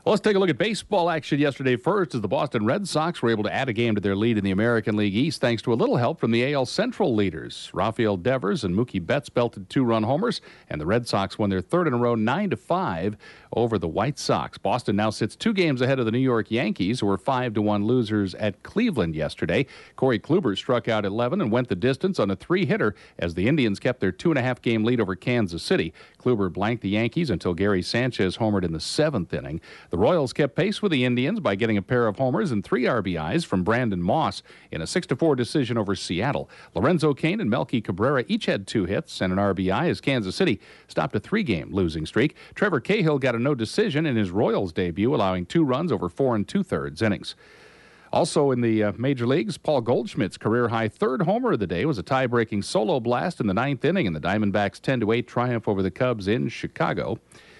Well, let's take a look at baseball action yesterday first, as the Boston Red Sox were able to add a game to their lead in the American League East thanks to a little help from the AL Central leaders. Rafael Devers and Mookie Betts belted 2-run homers, and the Red Sox won their third in a row 9-5 over the White Sox. Boston now sits 2 games ahead of the New York Yankees, who were 5-1 losers at Cleveland yesterday. Corey Kluber struck out 11 and went the distance on a 3-hitter as the Indians kept their 2.5-game lead over Kansas City. Kluber blanked the Yankees until Gary Sanchez homered in the 7th inning. The Royals kept pace with the Indians by getting a pair of homers and 3 RBIs from Brandon Moss in a 6-4 decision over Seattle. Lorenzo Cain and Melky Cabrera each had 2 hits and an RBI as Kansas City stopped a 3-game losing streak. Trevor Cahill got a no decision in his Royals debut, allowing 2 runs over 4 2/3 innings. Also in the major leagues, Paul Goldschmidt's career-high 3rd homer of the day was a tie-breaking solo blast in the 9th inning in the Diamondbacks' 10-8 triumph over the Cubs in Chicago.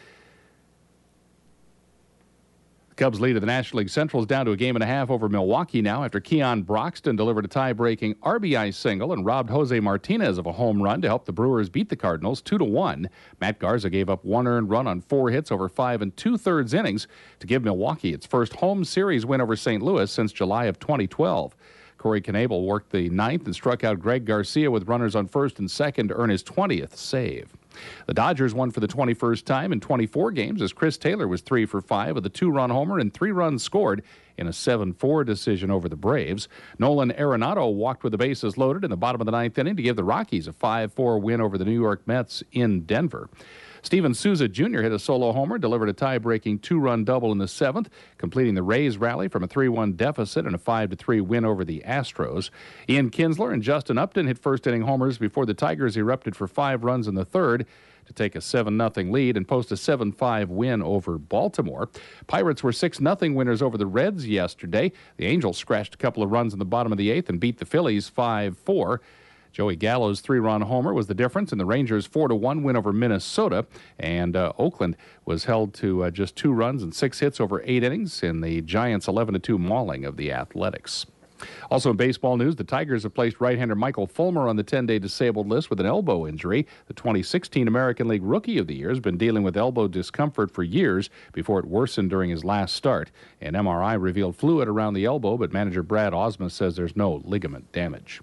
The Cubs' lead of the National League Central is down to a 1.5 over Milwaukee now after Keon Broxton delivered a tie-breaking RBI single and robbed Jose Martinez of a home run to help the Brewers beat the Cardinals 2-1. Matt Garza gave up 1 earned run on 4 hits over 5 2/3 innings to give Milwaukee its first home series win over St. Louis since July of 2012. Corey Knebel worked the 9th and struck out Greg Garcia with runners on 1st and 2nd to earn his 20th save. The Dodgers won for the 21st time in 24 games as Chris Taylor was 3 for 5 with a 2-run homer and 3 runs scored in a 7-4 decision over the Braves. Nolan Arenado walked with the bases loaded in the bottom of the 9th inning to give the Rockies a 5-4 win over the New York Mets in Denver. Steven Souza Jr. hit a solo homer, delivered a tie-breaking 2-run double in the 7th, completing the Rays' rally from a 3-1 deficit and a 5-3 win over the Astros. Ian Kinsler and Justin Upton hit first-inning homers before the Tigers erupted for 5 runs in the 3rd to take a 7-0 lead and post a 7-5 win over Baltimore. Pirates were 6-0 winners over the Reds yesterday. The Angels scratched a couple of runs in the bottom of the 8th and beat the Phillies 5-4. Joey Gallo's 3-run homer was the difference in the Rangers' 4-1 win over Minnesota, and Oakland was held to just 2 runs and 6 hits over 8 innings in the Giants' 11-2 mauling of the Athletics. Also in baseball news, the Tigers have placed right-hander Michael Fulmer on the 10-day disabled list with an elbow injury. The 2016 American League Rookie of the Year has been dealing with elbow discomfort for years before it worsened during his last start. An MRI revealed fluid around the elbow, but manager Brad Osmus says there's no ligament damage.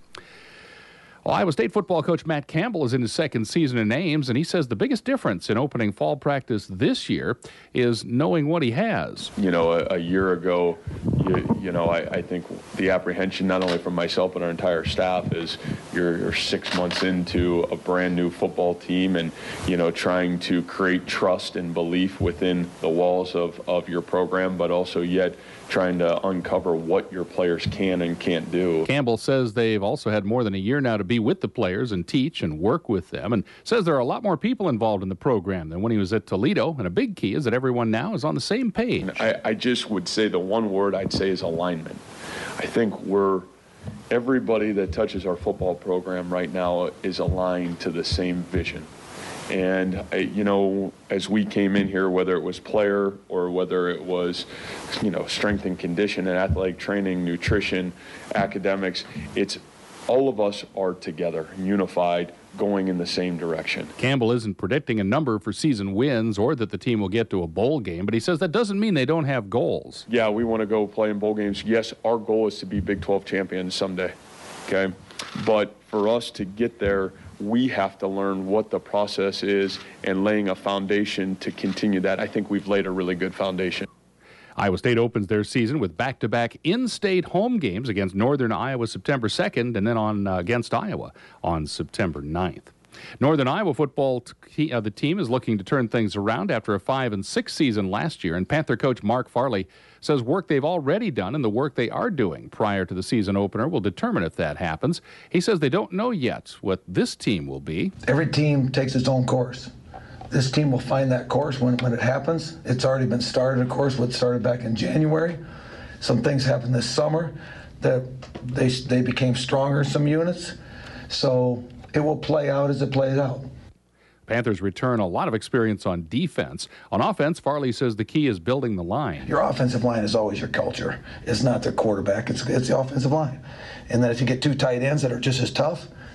Well, Iowa State football coach Matt Campbell is in his 2nd season in Ames, and he says the biggest difference in opening fall practice this year is knowing what he has. You know, a year ago, I think the apprehension, not only from myself but our entire staff, is you're 6 months into a brand new football team and, trying to create trust and belief within the walls of your program, but also yet trying to uncover what your players can and can't do. Campbell says they've also had more than a year now to be with the players and teach and work with them, and says there are a lot more people involved in the program than when he was at Toledo, and a big key is that everyone now is on the same page. I just would say the one word I'd say is alignment. I think everybody that touches our football program right now is aligned to the same vision. And, as we came in here, whether it was player or whether it was, strength and condition and athletic training, nutrition, academics, it's all of us are together, unified, going in the same direction. Campbell isn't predicting a number for season wins or that the team will get to a bowl game, but he says that doesn't mean they don't have goals. Yeah, we want to go play in bowl games. Yes, our goal is to be Big 12 champions someday, okay? But for us to get there, we have to learn what the process is and laying a foundation to continue that. I think we've laid a really good foundation. Iowa State opens their season with back-to-back in-state home games against Northern Iowa September 2nd and then against Iowa on September 9th. Northern Iowa football, the team is looking to turn things around after a 5-6 season last year, and Panther coach Mark Farley says work they've already done and the work they are doing prior to the season opener will determine if that happens. He says they don't know yet what this team will be. Every team takes its own course. This team will find that course when it happens. It's already been started, of course, what started back in January. Some things happened this summer that they became stronger, some units. So it will play out as it plays out. Panthers return a lot of experience on defense. On offense, Farley says the key is building the line. Your offensive line is always your culture. It's not the quarterback. It's the offensive line. And then if you get 2 tight ends that are just as tough,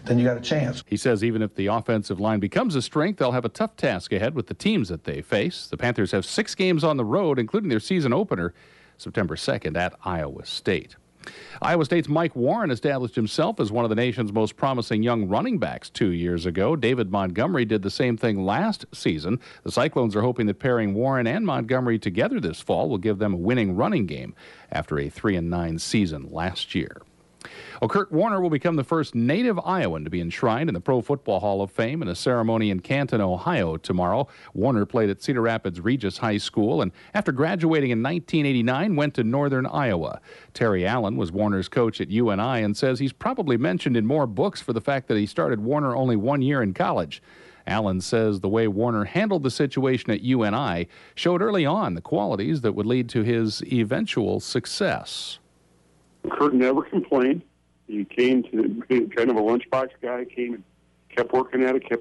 then you got a chance. He says even if the offensive line becomes a strength, they'll have a tough task ahead with the teams that they face. The Panthers have 6 games on the road, including their season opener September 2nd at Iowa State. Iowa State's Mike Warren established himself as one of the nation's most promising young running backs 2 years ago. David Montgomery did the same thing last season. The Cyclones are hoping that pairing Warren and Montgomery together this fall will give them a winning running game after a 3-9 season last year. Well, Kurt Warner will become the first native Iowan to be enshrined in the Pro Football Hall of Fame in a ceremony in Canton, Ohio tomorrow. Warner played at Cedar Rapids Regis High School and after graduating in 1989 went to Northern Iowa. Terry Allen was Warner's coach at UNI and says he's probably mentioned in more books for the fact that he started Warner only 1 year in college. Allen says the way Warner handled the situation at UNI showed early on the qualities that would lead to his eventual success. Kurt never complained. He came to kind of a lunchbox guy, came and kept working at it.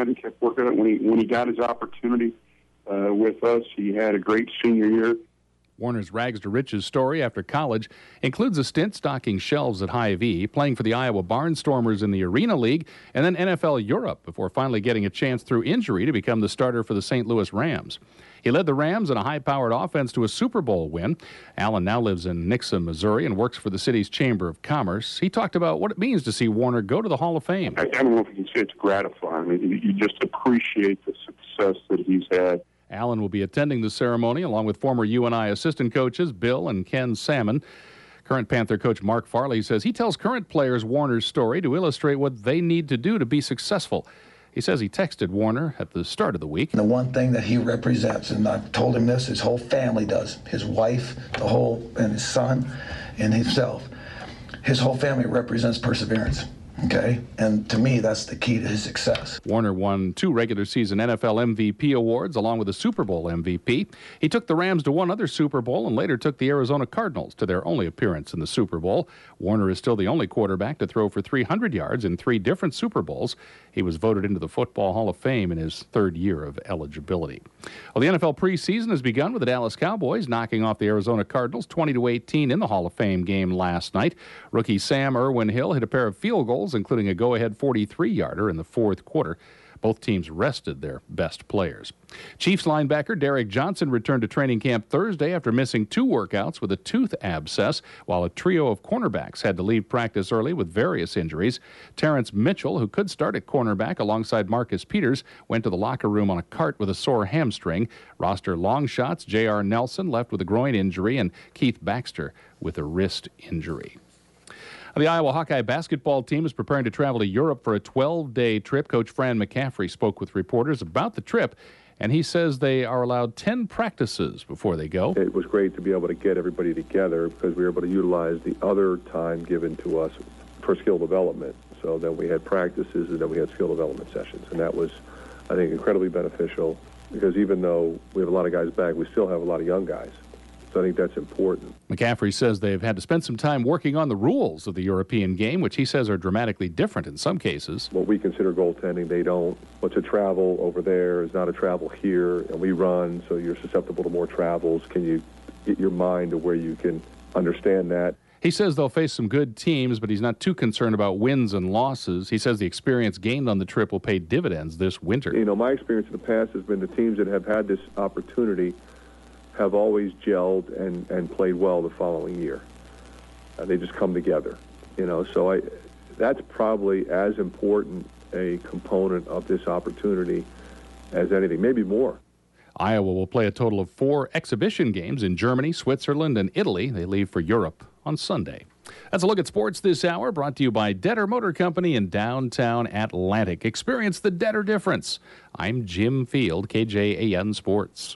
When he got his opportunity with us, he had a great senior year. Warner's rags to riches story after college includes a stint stocking shelves at Hy-Vee, playing for the Iowa Barnstormers in the Arena League, and then NFL Europe before finally getting a chance through injury to become the starter for the St. Louis Rams. He led the Rams in a high-powered offense to a Super Bowl win. Allen now lives in Nixa, Missouri, and works for the city's Chamber of Commerce. He talked about what it means to see Warner go to the Hall of Fame. I don't know if you can say it's gratifying. I mean, you just appreciate the success that he's had. Allen will be attending the ceremony along with former UNI assistant coaches Bill and Ken Salmon. Current Panther coach Mark Farley says he tells current players Warner's story to illustrate what they need to do to be successful. He says he texted Warner at the start of the week. The one thing that he represents, and I've told him this, his whole family does, his wife, and his son, and himself. His whole family represents perseverance. Okay, and to me, that's the key to his success. Warner won 2 regular season NFL MVP awards along with a Super Bowl MVP. He took the Rams to one other Super Bowl and later took the Arizona Cardinals to their only appearance in the Super Bowl. Warner is still the only quarterback to throw for 300 yards in 3 different Super Bowls. He was voted into the Football Hall of Fame in his 3rd year of eligibility. Well, the NFL preseason has begun with the Dallas Cowboys knocking off the Arizona Cardinals 20-18 in the Hall of Fame game last night. Rookie Sam Irwin-Hill hit a pair of field goals, including a go-ahead 43-yarder in the 4th quarter. Both teams rested their best players. Chiefs linebacker Derek Johnson returned to training camp Thursday after missing 2 workouts with a tooth abscess, while a trio of cornerbacks had to leave practice early with various injuries. Terrence Mitchell, who could start at cornerback alongside Marcus Peters, went to the locker room on a cart with a sore hamstring. Roster long shots J.R. Nelson left with a groin injury and Keith Baxter with a wrist injury. The Iowa Hawkeye basketball team is preparing to travel to Europe for a 12-day trip. Coach Fran McCaffrey spoke with reporters about the trip, and he says they are allowed 10 practices before they go. It was great to be able to get everybody together because we were able to utilize the other time given to us for skill development. So then we had practices and then we had skill development sessions, and that was, I think, incredibly beneficial because even though we have a lot of guys back, we still have a lot of young guys. So I think that's important. McCaffrey says they've had to spend some time working on the rules of the European game, which he says are dramatically different in some cases. What we consider goaltending, they don't. What's a travel over there is not a travel here, and we run, so you're susceptible to more travels. Can you get your mind to where you can understand that? He says they'll face some good teams, but he's not too concerned about wins and losses. He says the experience gained on the trip will pay dividends this winter. You know, my experience in the past has been the teams that have had this opportunity have always gelled and played well the following year. They just come together, you know. So that's probably as important a component of this opportunity as anything, maybe more. Iowa will play a total of 4 exhibition games in Germany, Switzerland, and Italy. They leave for Europe on Sunday. That's a look at sports this hour, brought to you by Detter Motor Company in downtown Atlantic. Experience the Detter difference. I'm Jim Field, KJAN Sports.